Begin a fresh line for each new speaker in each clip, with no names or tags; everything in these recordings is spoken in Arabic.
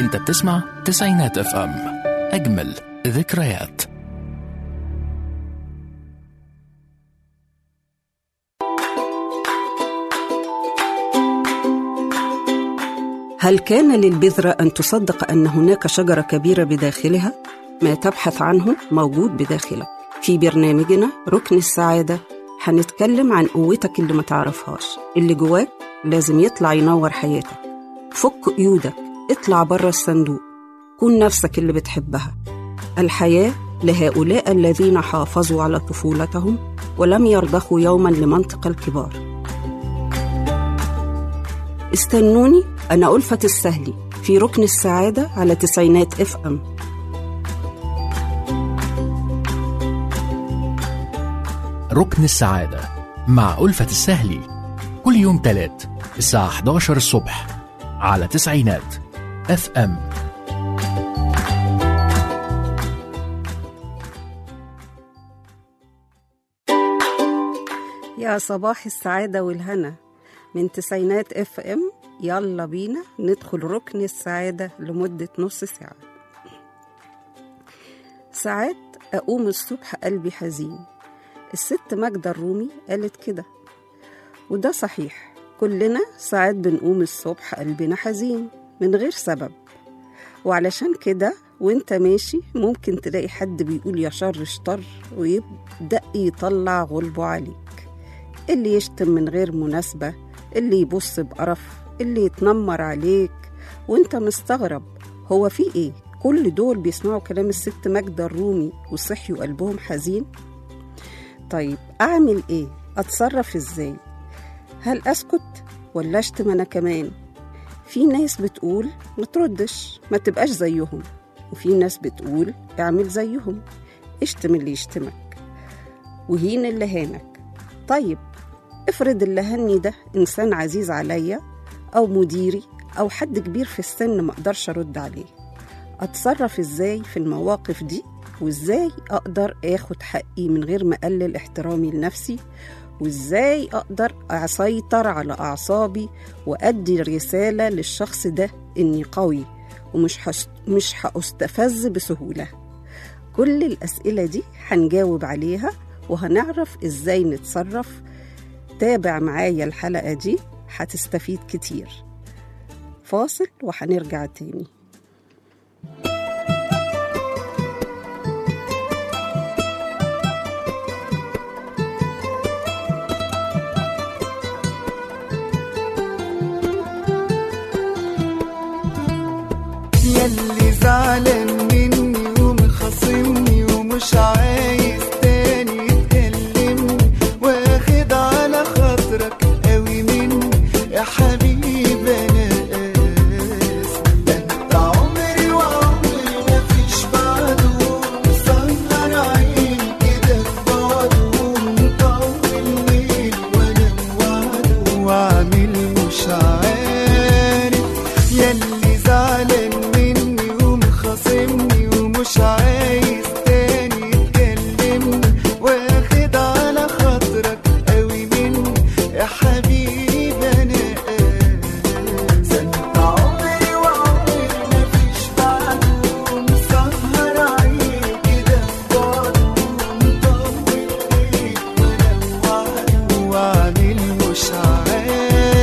انت بتسمع تسعينات اف ام، اجمل ذكريات.
هل كان للبذرة أن تصدق أن هناك شجرة كبيرة بداخلها؟ ما تبحث عنه موجود بداخلك. في برنامجنا ركن السعادة هنتكلم عن قوتك اللي ما تعرفهاش، اللي جواك لازم يطلع ينور حياتك. فك قيودك، اطلع بره الصندوق، كون نفسك اللي بتحبها. الحياة لهؤلاء الذين حافظوا على طفولتهم ولم يرضخوا يوما لمنطق الكبار. استنوني، أنا ألفة السهلي في ركن السعادة على تسعينات اف ام.
ركن السعادة مع ألفة السهلي، كل يوم تلات الساعة 11 الصبح على تسعينات اف ام.
يا صباح السعادة والهنا من تسعينات اف ام. يلا بينا ندخل ركن السعادة لمدة نص ساعة. ساعات أقوم الصبح قلبي حزين. الست ماجدة الرومي قالت كده، وده صحيح. كلنا ساعات بنقوم الصبح قلبنا حزين من غير سبب، وعلشان كده وانت ماشي ممكن تلاقي حد بيقول يا شر شطر ويبدأ يطلع غلبه عليك، اللي يشتم من غير مناسبة، اللي يبص بقرف، اللي يتنمر عليك وانت مستغرب هو في ايه. كل دول بيسمعوا كلام الست ماجدة الرومي وصحيوا قلبهم حزين. طيب اعمل ايه؟ اتصرف ازاي؟ هل اسكت ولا اشتم انا كمان؟ في ناس بتقول ما تردش، ما تبقاش زيهم، وفي ناس بتقول اعمل زيهم، اشتم اللي يشتمك وهين اللي هانك. طيب افرض اللي هني ده إنسان عزيز عليا أو مديري أو حد كبير في السن ما أقدرش أرد عليه. أتصرف إزاي في المواقف دي؟ وإزاي أقدر أخد حقي من غير ما أقلل احترامي لنفسي؟ وإزاي أقدر أسيطر على أعصابي وأدي رسالة للشخص ده إني قوي ومش هأستفز بسهولة؟ كل الأسئلة دي هنجاوب عليها وهنعرف إزاي نتصرف. تابع معايا الحلقة دي هتستفيد كتير. فاصل وهنرجع تاني.
ياللي زعلان مني ومخاصمني ومش عايز تاني تكلمني، واخد على خاطرك قوي مني يا حبيب انا اسف. ده انت عمري وعمري مفيش بعده، مسهر عيني كده في بعده، مطول الليل وانا موعده وعامل مش عارف. ياللي زعلان خاصمني ومش عايز تاني تكلمني، واخد على خاطرك قوي مني يا حبيب انا اسف. انت عمري وعمري مفيش بعده، مسهر عيني كده في بعده، مطول ليك وانا وعده وعامل مش عارف.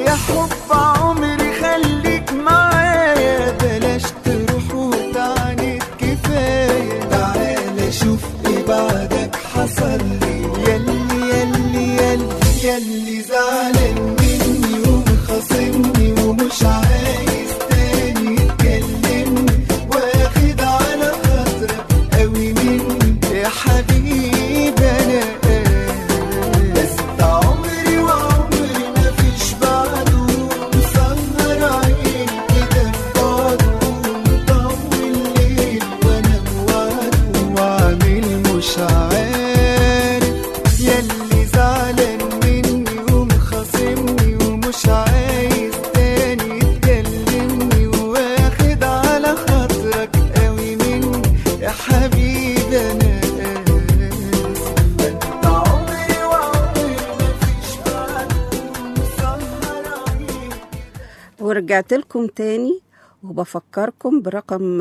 يا حب عمري خليك معايا، بلاش تروح وتعاند كفاية. تعالى شوف ايه بعدك حصل لي، ياللي ياللي ياللي ياللي زعلان مني ومخاصمني ومش عايز تاني تكلمني، واخد على خاطرك قوي مني يا حبيبي انا. بس ده عمري وعمري مفيش بعده، مسهر عيني كده في بعده، مطول ليل وانا بوعده، وعامل مش عارف. ياللي زعلان مني ومخاصمني ومش عايز تاني تكلمني، واخد على خاطرك قوي مني يا حبيبي انا.
ورجعت لكم تاني وبفكركم برقم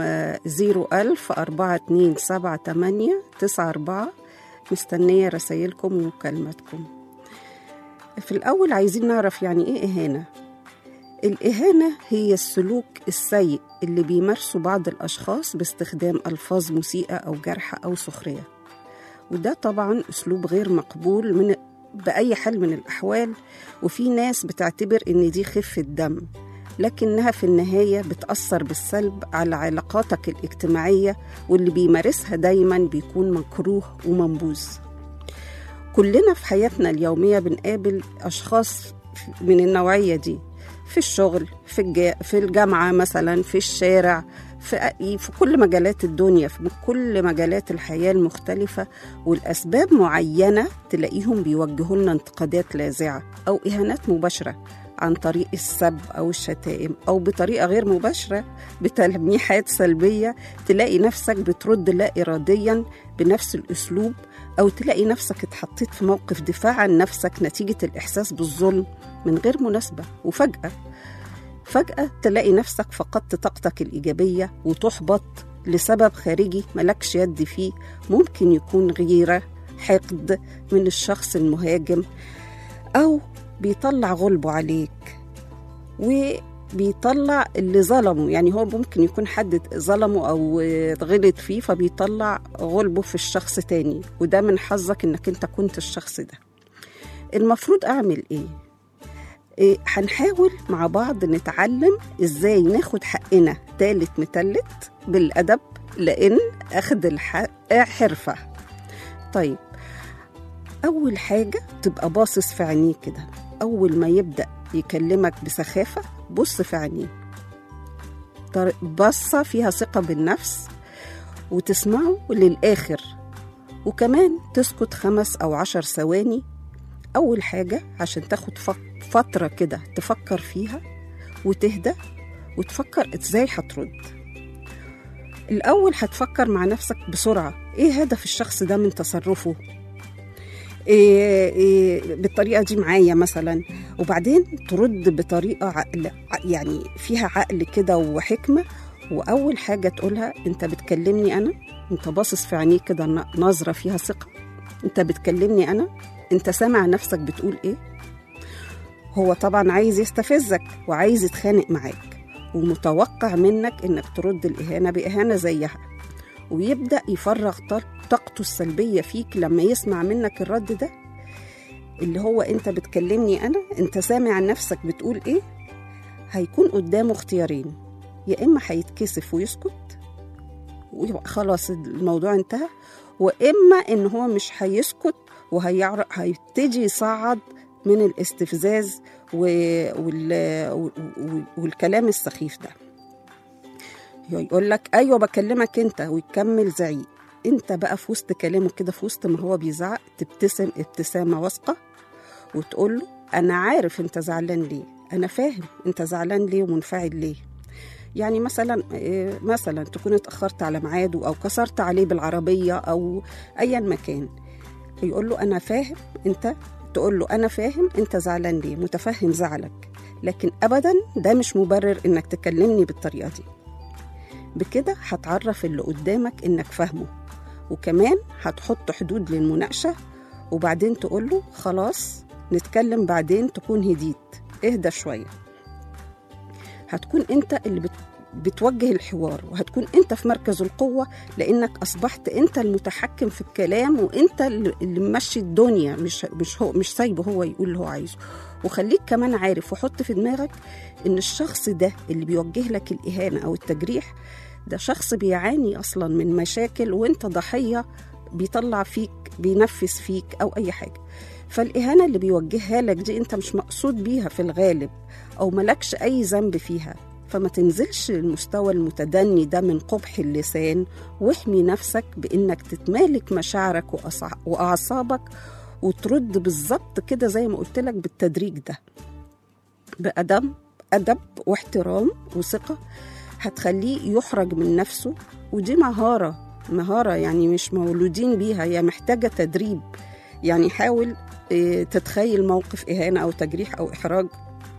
010427894. مستنية رسائلكم ومكالماتكم. في الأول عايزين نعرف يعني إيه إهانة. الإهانة هي السلوك السيء اللي بيمارسه بعض الأشخاص باستخدام ألفاظ مسيئة أو جارحة أو سخرية، وده طبعا أسلوب غير مقبول بأي حال من الأحوال. وفي ناس بتعتبر إن دي خفة دم، لكنها في النهاية بتأثر بالسلب على علاقاتك الاجتماعية، واللي بيمارسها دايما بيكون مكروه ومنبوذ. كلنا في حياتنا اليومية بنقابل أشخاص من النوعية دي، في الشغل، في الجامعة مثلا، في الشارع، في كل مجالات الدنيا، في كل مجالات الحياة المختلفة. والأسباب معينة تلاقيهم بيوجهوا لنا انتقادات لاذعة أو إهانات مباشرة عن طريق السب أو الشتائم، أو بطريقة غير مباشرة بتلميحات سلبية. تلاقي نفسك بترد لا إراديا بنفس الأسلوب، أو تلاقي نفسك اتحطيت في موقف دفاع عن نفسك نتيجة الإحساس بالظلم من غير مناسبة، وفجأة تلاقي نفسك فقدت طاقتك الإيجابية وتحبط لسبب خارجي ملكش يد فيه. ممكن يكون غيرة، حقد من الشخص المهاجم، أو بيطلع غلبه عليك وبيطلع اللي ظلمه. يعني هو ممكن يكون حد ظلمه أو غلط فيه، فبيطلع غلبه في الشخص تاني، وده من حظك إنك أنت كنت الشخص ده. المفروض أعمل إيه؟ هنحاول مع بعض نتعلم إزاي ناخد حقنا تالت متلت بالأدب، لأن أخذ الحق حرفة. طيب، أول حاجة تبقى باصص في عينيه كده. أول ما يبدأ يكلمك بسخافة بص في عينيه، بصة فيها ثقة بالنفس، وتسمعه للآخر، وكمان تسكت 5 أو 10 ثواني. أول حاجة عشان تاخد فترة كده تفكر فيها وتهدى وتفكر إزاي هترد. الأول هتفكر مع نفسك بسرعة إيه هدف الشخص ده من تصرفه، بالطريقة دي معايا مثلا، وبعدين ترد بطريقة يعني فيها عقل كده وحكمة. وأول حاجة تقولها أنت بتكلمني أنا، أنت باصص في عينيك كده نظرة فيها ثقة، أنت بتكلمني أنا، أنت سامع نفسك بتقول إيه. هو طبعا عايز يستفزك وعايز يتخانق معاك، ومتوقع منك إنك ترد الإهانة بإهانة زيها، ويبدأ يفرغ طاقته السلبية فيك لما يسمع منك الرد ده اللي هو أنت بتكلمني أنا، أنت سامع نفسك بتقول إيه. هيكون قدامه اختيارين، يا إما هيتكسف ويسكت وخلاص الموضوع انتهى، وإما إن هو مش هيسكت وهيبتدي يصعد من الاستفزاز والكلام السخيف ده. يقول لك أيوة بكلمك أنت، ويكمل زعيق. أنت بقى في وسط كلامه كده، في وسط ما هو بيزعق، تبتسم ابتسامة واثقة وتقول له أنا عارف أنت زعلان ليه، أنا فاهم أنت زعلان ليه ومنفعل ليه. يعني مثلا تكون اتأخرت على ميعاده، أو كسرت عليه بالعربية، أو أيا مكان. يقول له أنا فاهم أنت، تقول له أنا فاهم أنت زعلان ليه، متفهم زعلك، لكن أبدا ده مش مبرر إنك تكلمني بالطريقة دي. بكده هتعرف اللي قدامك إنك فاهمه، وكمان هتحط حدود للمناقشة. وبعدين تقول له خلاص نتكلم بعدين تكون هديت، اهدى شوية. هتكون انت اللي بتوجه الحوار، وهتكون انت في مركز القوة، لانك اصبحت انت المتحكم في الكلام، وانت اللي ممشي الدنيا، مش سايبه هو يقول اللي هو عايزه. وخليك كمان عارف وحط في دماغك ان الشخص ده اللي بيوجه لك الإهانة او التجريح ده شخص بيعاني اصلا من مشاكل، وانت ضحية بيطلع فيك بينفس فيك او اي حاجة. فالإهانة اللي بيوجهها لك دي انت مش مقصود بيها في الغالب، او ملكش اي ذنب فيها. فما تنزلش المستوى المتدني ده من قبح اللسان، واحمي نفسك بانك تتمالك مشاعرك واعصابك، وترد بالظبط كده زي ما قلت لك بالتدريج ده، بأدب واحترام وثقة، هتخليه يحرج من نفسه. ودي مهارة يعني مش مولودين بيها، هي محتاجة تدريب. يعني حاول تتخيل موقف إهانة أو تجريح أو إحراج،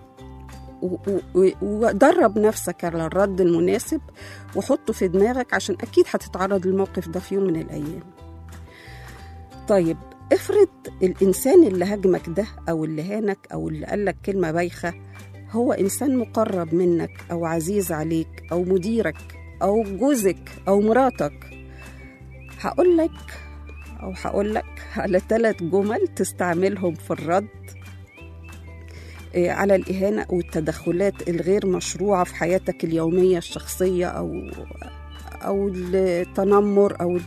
ودرب نفسك على الرد المناسب، وحطه في دماغك عشان أكيد هتتعرض للموقف ده في يوم من الأيام. طيب افرض الإنسان اللي هاجمك ده أو اللي هانك أو اللي قالك كلمة بايخة هو إنسان مقرب منك أو عزيز عليك أو مديرك أو جوزك أو مراتك. هقولك على 3 جمل تستعملهم في الرد على الإهانة والتدخلات الغير مشروعة في حياتك اليومية الشخصية أو التنمر، أو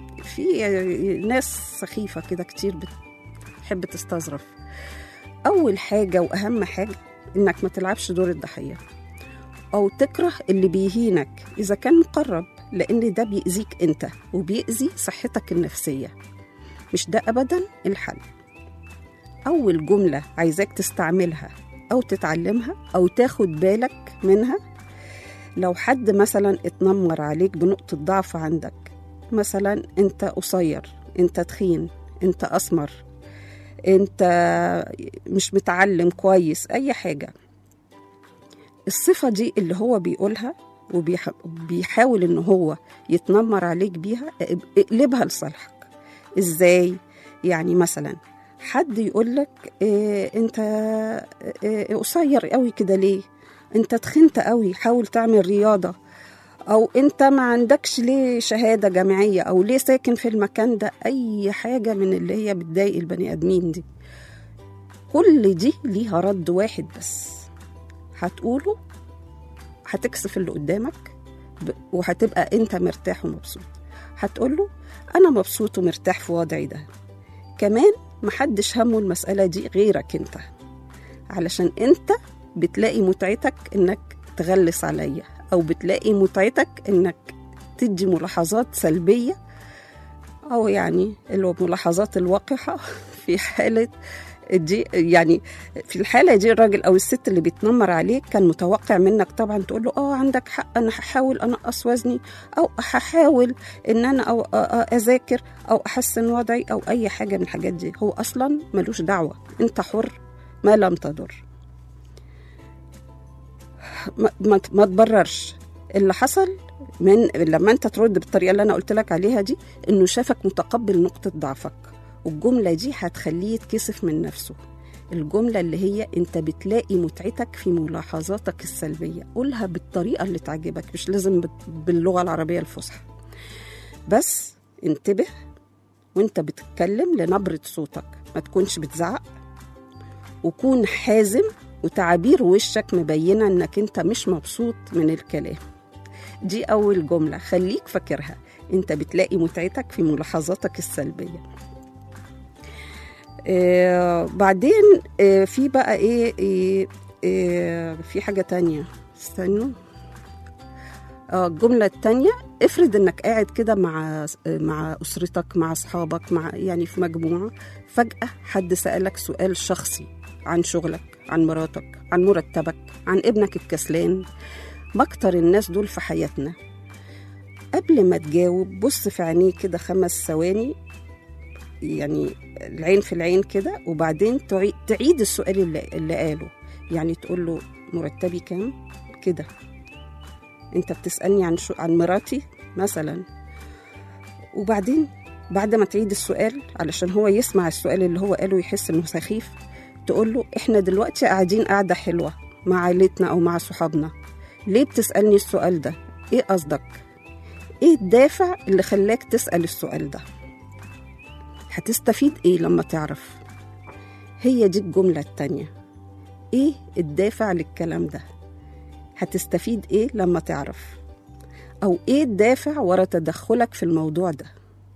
في ناس سخيفة كده كتير بتحب تستظرف. أول حاجة وأهم حاجة إنك ما تلعبش دور الضحية أو تكره اللي بيهينك إذا كان مقرب، لأن ده بيأذيك أنت وبيأذي صحتك النفسية. مش ده أبدا الحل. أول جملة عايزاك تستعملها أو تتعلمها أو تاخد بالك منها، لو حد مثلا اتنمر عليك بنقطة ضعف عندك، مثلا أنت قصير، أنت تخين، أنت أسمر، أنت مش متعلم كويس، أي حاجة، الصفة دي اللي هو بيقولها وبيحاول إنه هو يتنمر عليك بيها، اقلبها لصالحك. إزاي؟ يعني مثلا حد يقولك أنت قصير قوي كده ليه؟ أنت تخنت قوي، حاول تعمل رياضة، أو أنت ما عندكش ليه شهادة جامعية، أو ليه ساكن في المكان ده. أي حاجة من اللي هي بتضايق البني آدمين دي، كل دي ليها رد واحد بس هتقوله، هتكسف اللي قدامك وهتبقى أنت مرتاح ومبسوط. هتقوله أنا مبسوط ومرتاح في وضعي ده. كمان محدش همه المسألة دي غيرك أنت، علشان أنت بتلاقي متعتك إنك تغلس عليا، أو بتلاقي متعتك إنك تدي ملاحظات سلبية، أو يعني الملاحظات الوقحة في حالة دي. يعني في الحالة دي الراجل أو الست اللي بيتنمر عليك كان متوقع منك طبعا تقول له عندك حق، أنا هحاول أنقص وزني، أو هحاول إن أنا أو أذاكر أو أحسن وضعي، أو أي حاجة من الحاجات دي. هو أصلا ملوش دعوة، أنت حر ما لم تضر. ما تبررش اللي حصل من لما أنت ترد بالطريقة اللي أنا قلت لك عليها دي، إنه شافك متقبل نقطة ضعفك، والجملة دي هتخليه يتكسف من نفسه. الجملة اللي هي أنت بتلاقي متعتك في ملاحظاتك السلبية، قولها بالطريقة اللي تعجبك، مش لازم باللغة العربية الفصحى. بس انتبه وانت بتتكلم لنبرة صوتك، ما تكونش بتزعق، وكون حازم، وتعابير وشك مبينة انك انت مش مبسوط من الكلام. دي أول جملة خليك فاكرها، انت بتلاقي متعتك في ملاحظاتك السلبية. بعدين في بقى في حاجة تانية، استنوا. الجملة التانية، افرض انك قاعد كده مع أسرتك، مع أصحابك، يعني في مجموعة، فجأة حد سألك سؤال شخصي عن شغلك، عن مراتك، عن مرتبك، عن ابنك الكسلان. بكتر الناس دول في حياتنا. قبل ما تجاوب بص في عينيه كده 5 ثواني، يعني العين في العين كده، وبعدين تعيد السؤال اللي قاله. يعني تقول له مرتبي كام كده، انت بتسألني عن مراتي مثلا. وبعدين بعد ما تعيد السؤال علشان هو يسمع السؤال اللي هو قاله يحس انه سخيف، تقول له إحنا دلوقتي قاعدين قاعدة حلوة مع عائلتنا أو مع صحابنا، ليه بتسألني السؤال ده؟ إيه قصدك؟ إيه الدافع اللي خلاك تسأل السؤال ده؟ هتستفيد إيه لما تعرف؟ هي دي الجملة التانية. إيه الدافع للكلام ده؟ هتستفيد إيه لما تعرف؟ أو إيه الدافع ورا تدخلك في الموضوع ده؟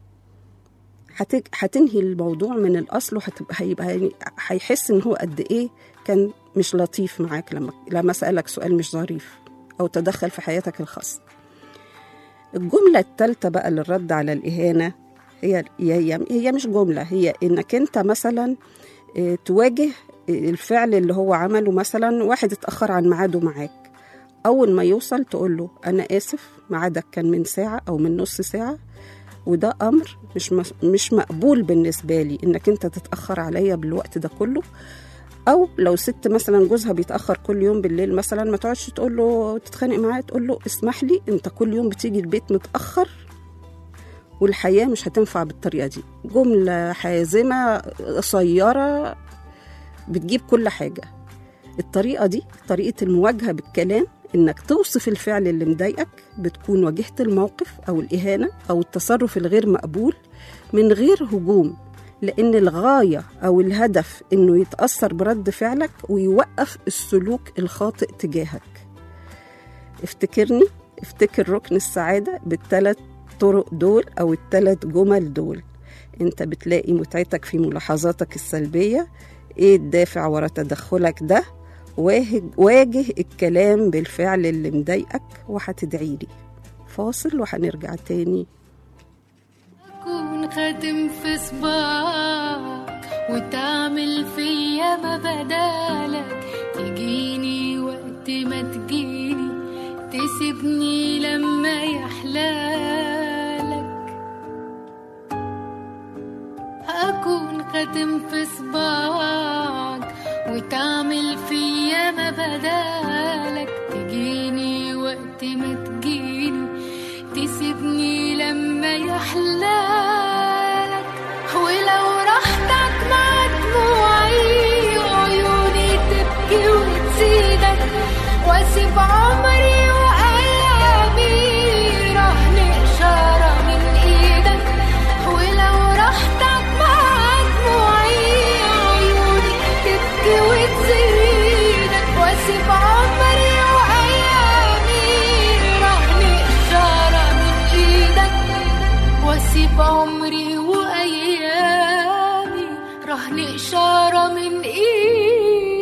هتنهي الموضوع من الأصل، وهيبقى هيحس إن هو قد إيه كان مش لطيف معاك لما سألك سؤال مش ظريف أو تدخل في حياتك الخاصة. الجملة الثالثة بقى للرد على الإهانة هي مش جملة، هي إنك أنت مثلا تواجه الفعل اللي هو عمله. مثلا واحد اتأخر عن ميعاده معاك، أول ما يوصل تقول له أنا آسف، ميعادك كان من ساعة أو من نص ساعة، وده أمر مش مقبول بالنسبة لي إنك أنت تتأخر عليا بالوقت ده كله. أو لو ست مثلا جوزها بيتأخر كل يوم بالليل مثلا، ما تقعدش تقول له تتخانق معاه، تقول له اسمح لي، أنت كل يوم بتيجي البيت متأخر والحياة مش هتنفع بالطريقة دي. جملة حازمة قصيرة بتجيب كل حاجة. الطريقة دي طريقة المواجهة بالكلام، إنك توصف الفعل اللي مضايقك، بتكون واجهت الموقف أو الإهانة أو التصرف الغير مقبول من غير هجوم، لأن الغاية أو الهدف إنه يتأثر برد فعلك ويوقف السلوك الخاطئ تجاهك. افتكر ركن السعادة بالثلاث طرق دول أو الثلاث جمل دول. أنت بتلاقي متعتك في ملاحظاتك السلبية، إيه الدافع ورا تدخلك ده؟ واجه الكلام بالفعل اللي مضايقك، وهتدعيلي. فاصل وهنرجع تاني.
أكون خاتم في صباعك وتعمل فيا ما بدالك، تجيني وقت ما تجيني، تسيبني لما يحلالك. أكون خاتم في صباعك وتعمل فيا ما بدالك، تجيني وقت ما تجيني، تسيبني لما يحلالك. ولو راحتك مع دموعي وعيوني تبكي وتزيدك، واسيب عمري وأيامي رهن إشارة من إيدك. ولو راحتك مع دموعي وعيوني تبكي وتزيدك، واسيب عمري وأيامي رهن إشارة من إيدك. واسيب عمري وأيامي رهن إشارة من إيدك.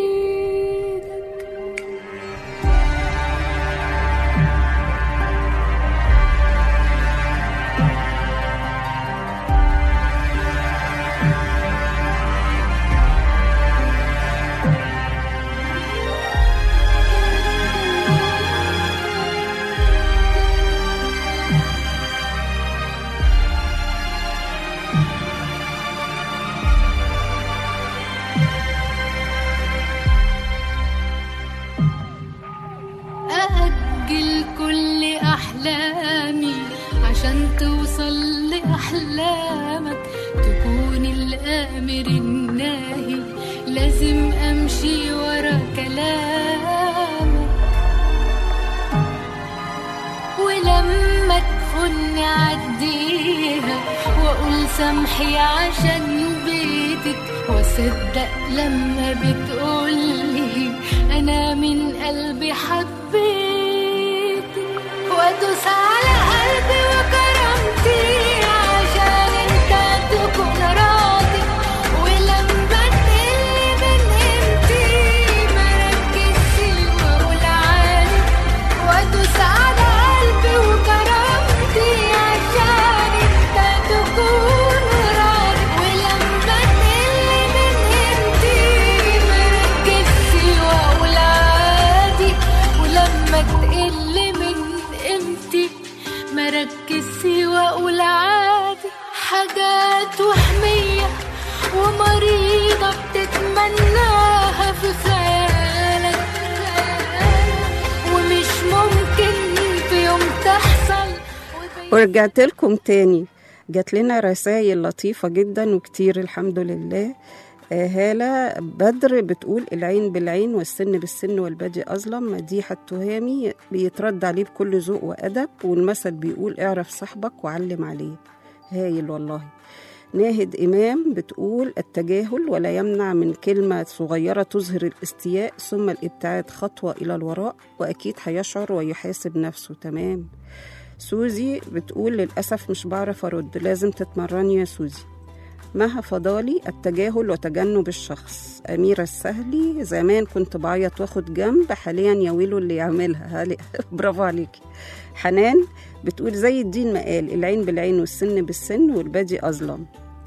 أأجل كل أحلامي عشان توصل لأحلامك، تكون الآمر الناهي، لازم أمشي ورا كلامك. ولما تخوني عديها وأقول سامحي عشان بيتك، وصدق لما بتقولي أنا من قلبي حبيتك، وأدوس على قلبي وكرامتي عشان انت تكون راضي. ولما تقلي من قيمتي مركزش وأقول عادي، وأدوس على قلبي وكرامتي عشان انت تكون راضي. ولما تقلي من قيمتي مركزش وأقول عادي، ولما تقل من قيمتي مركزش وأقول عادي. حاجات وهمية ومريضة بتتمناها في خيالك، ومش ممكن في يوم تحصل.
ورجعت لكم تاني. جات لنا رسائل لطيفة جدا وكتير الحمد لله. هالة بدر بتقول العين بالعين والسن بالسن والبادي أظلم. مديحة التهامي بيترد عليه بكل ذوق وأدب، والمثل بيقول اعرف صاحبك وعلم عليه. هايل والله. ناهد إمام بتقول التجاهل ولا يمنع من كلمة صغيرة تظهر الاستياء ثم الابتعاد خطوة إلى الوراء، وأكيد هيشعر ويحاسب نفسه. تمام. سوزي بتقول للأسف مش بعرف أرد، لازم تتمرني يا سوزي. مها فضالي التجاهل وتجنب الشخص. أميرة السهلي زمان كنت بعيط واخد جنب، حاليا يا ويلو اللي يعملها. برافو عليكي. حنان بتقول زي الدين ما قال العين بالعين والسن بالسن والبادي أظلم.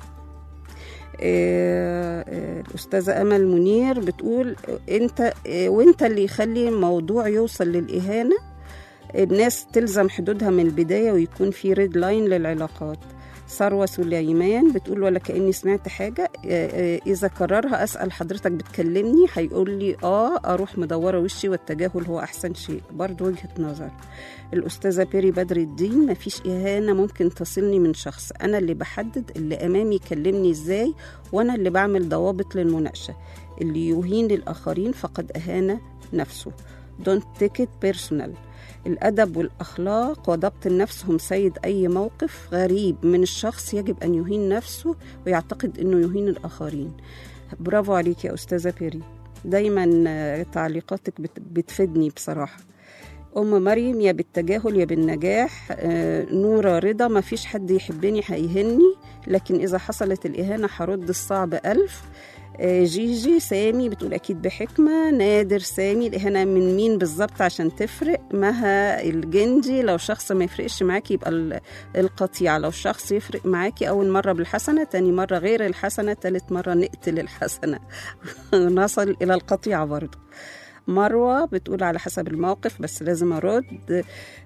الأستاذة أمل منير بتقول وانت اللي يخلي الموضوع يوصل للإهانة. الناس تلزم حدودها من البداية ويكون في ريد لاين للعلاقات. ثروة سليمان بتقول ولا كأني سمعت حاجة، إذا كررها أسأل حضرتك بتكلمني، هيقول لي أروح مدورة وشي، والتجاهل هو أحسن شيء. برضو وجهة نظر. الأستاذة بيري بدر الدين مفيش إهانة ممكن تصلني من شخص، أنا اللي بحدد اللي أمامي يكلمني إزاي، وأنا اللي بعمل ضوابط للمناقشة. اللي يهين للآخرين فقد أهان نفسه. Don't take it personal. الأدب والأخلاق وضبط النفس هم سيد أي موقف غريب من الشخص يجب أن يهين نفسه ويعتقد أنه يهين الآخرين. برافو عليك يا أستاذة بيري، دايما تعليقاتك بتفيدني بصراحة. أم مريم يا بالتجاهل يا بالنجاح. نورة رضا ما فيش حد يحبني هيهني، لكن إذا حصلت الإهانة هرد الصعب 1000. جيجي سامي بتقول أكيد بحكمة. نادر سامي الإهانة من مين بالظبط عشان تفرق. مها الجندي لو شخص ما يفرقش معاكي يبقى القطيع، لو شخص يفرق معاكي أول مرة بالحسنة، تاني مرة غير الحسنة، تالت مرة نقتل الحسنة نصل إلى القطيعة برضو. مروة بتقول على حسب الموقف بس لازم أرد.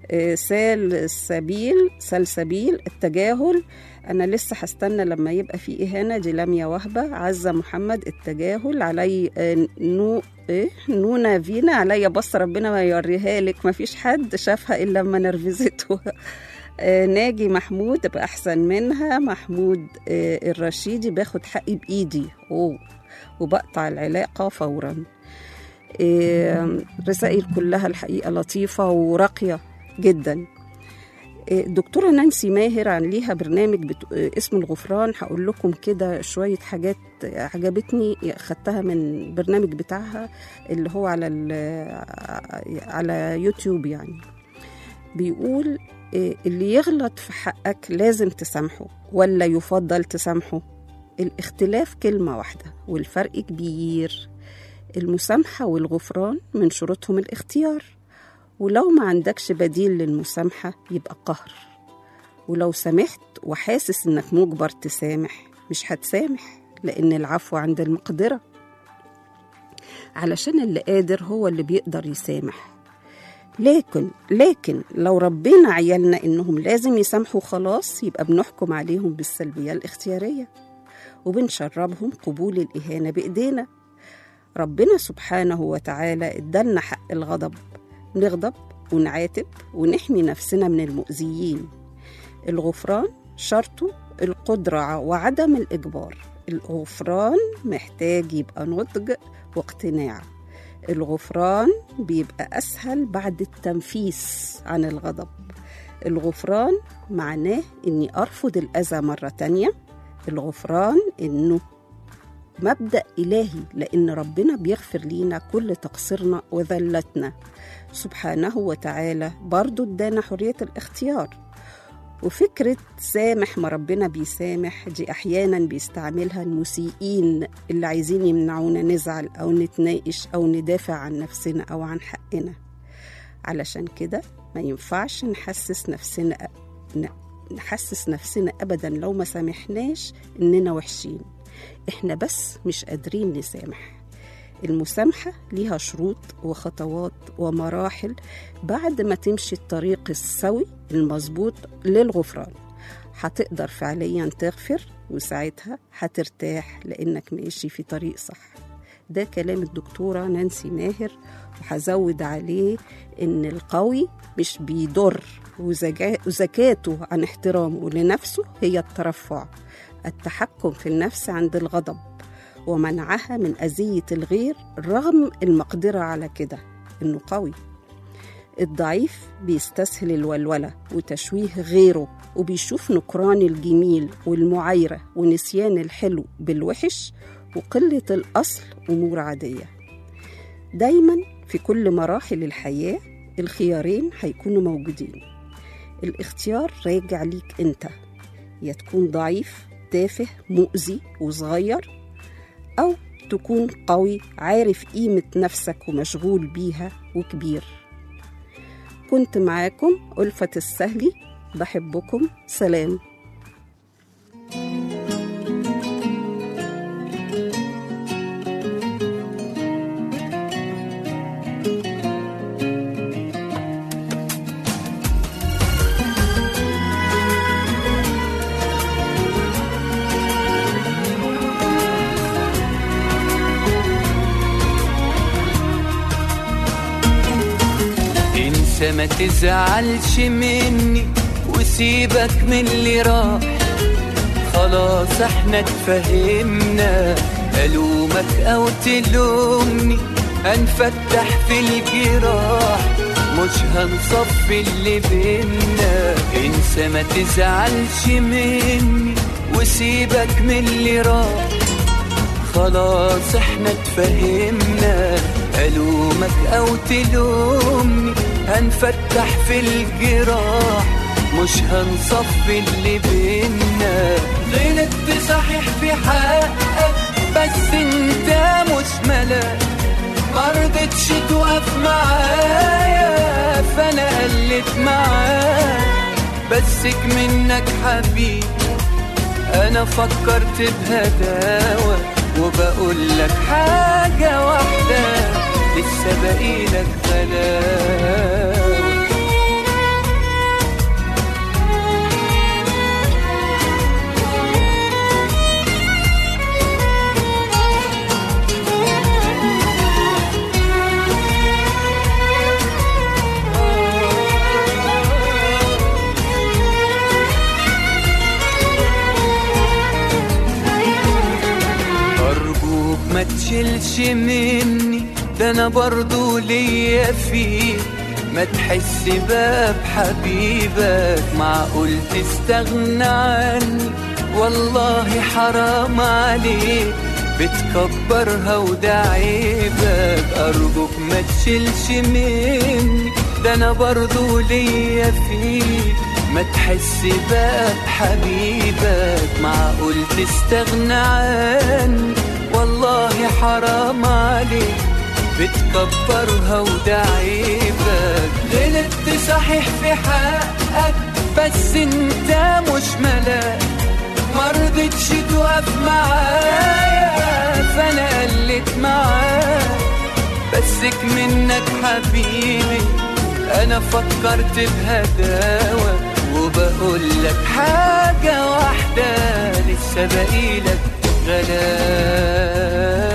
سلسبيل التجاهل أنا لسه هستنى لما يبقى في إهانة. دي لميا وهبة. عزة محمد التجاهل علي نونا فينا عليا بص ربنا ما يوريها لك، ما فيش حد شافها إلا لما نرفزته. ناجي محمود بأحسن منها. محمود الرشيدي باخد حقي بإيدي وبقطع العلاقة فورا. رسائل كلها الحقيقة لطيفة وراقية جدا. دكتورة نانسي ماهر عن ليها برنامج اسمه الغفران. هقول لكم كده شوية حاجات عجبتني خدتها من برنامج بتاعها اللي هو على يوتيوب. يعني بيقول اللي يغلط في حقك لازم تسامحه ولا يفضل تسامحه؟ الاختلاف كلمة واحدة والفرق كبير. المسامحة والغفران من شروطهم الاختيار، ولو ما عندكش بديل للمسامحة يبقى قهر. ولو سامحت وحاسس انك مجبر تسامح مش هتسامح، لان العفو عند المقدرة، علشان اللي قادر هو اللي بيقدر يسامح. لكن لو ربنا عيالنا انهم لازم يسامحوا خلاص، يبقى بنحكم عليهم بالسلبية الاختيارية وبنشربهم قبول الإهانة بإيدينا. ربنا سبحانه وتعالى ادالنا حق الغضب، نغضب ونعاتب ونحمي نفسنا من المؤذيين. الغفران شرطه القدرة وعدم الإجبار. الغفران محتاج يبقى نضج واقتناع. الغفران بيبقى أسهل بعد التنفيس عن الغضب. الغفران معناه إني أرفض الأذى مرة تانية. الغفران إنه مبدأ إلهي، لأن ربنا بيغفر لينا كل تقصيرنا وذلتنا سبحانه وتعالى. برضو ادانا حرية الاختيار. وفكرة سامح ما ربنا بيسامح دي أحيانا بيستعملها المسيئين اللي عايزين يمنعونا نزعل أو نتناقش أو ندافع عن نفسنا أو عن حقنا. علشان كده ما ينفعش نحسس نفسنا أبدا لو ما سامحناش إننا وحشين. إحنا بس مش قادرين نسامح. المسامحة ليها شروط وخطوات ومراحل. بعد ما تمشي الطريق السوي المظبوط للغفران هتقدر فعليا تغفر، وساعتها هترتاح لأنك ماشي في طريق صح. ده كلام الدكتورة نانسي ماهر، وهزود عليه إن القوي مش بيضر، وزكاته عن احترامه لنفسه هي الترفع، التحكم في النفس عند الغضب، ومنعها من أذية الغير رغم المقدرة على كده إنه قوي. الضعيف بيستسهل الولولة وتشويه غيره، وبيشوف نكران الجميل والمعايرة ونسيان الحلو بالوحش وقلة الأصل أمور عادية. دايما في كل مراحل الحياة الخيارين هيكونوا موجودين. الاختيار راجع ليك انت، يا تكون ضعيف تافه مؤذي وصغير، أو تكون قوي عارف قيمة نفسك ومشغول بيها وكبير. كنت معاكم ألفة السهلي، بحبكم، سلام.
ما تزعلش مني وسيبك من اللي راح، خلاص احنا اتفهمنا، ألومك أو تلومني هنفتح في الجراح، مش هنصفي اللي بينا. انسى ما تزعلش مني وسيبك من اللي راح، خلاص احنا اتفهمنا، ألومك أو تلومني هنفتح في الجراح، مش هنصفي اللي بينا. غلطت صحيح في حقك بس انت مش ملاك، مرضتش تقف معايا فانا قلت معاك، بسك منك حبيبي انا فكرت بهداوة، وبقول لك حاجة واحدة لسه باقيلك غلاوة. أرجوك ما تشيلش مني، ده انا برضو ليا فيك، ما تحس بقى بحبيبك، معقول تستغنى عني، والله حرام عليك بتكبرها وده عيبك. أرجوك ما تشيلش مني، ده انا برضو ليا فيك، ما تحس بقى بحبيبك، معقول تستغنى عني، والله حرام عليك بتكبرها وده عيبك. غلطت صحيح في حقك بس انت مش ملاك، مرضتش تقف معايا فانا قلت معاك، بسك منك حبيبي انا فكرت بهداوة، وبقول لك حاجة واحدة لسه باقيلك غلاوة.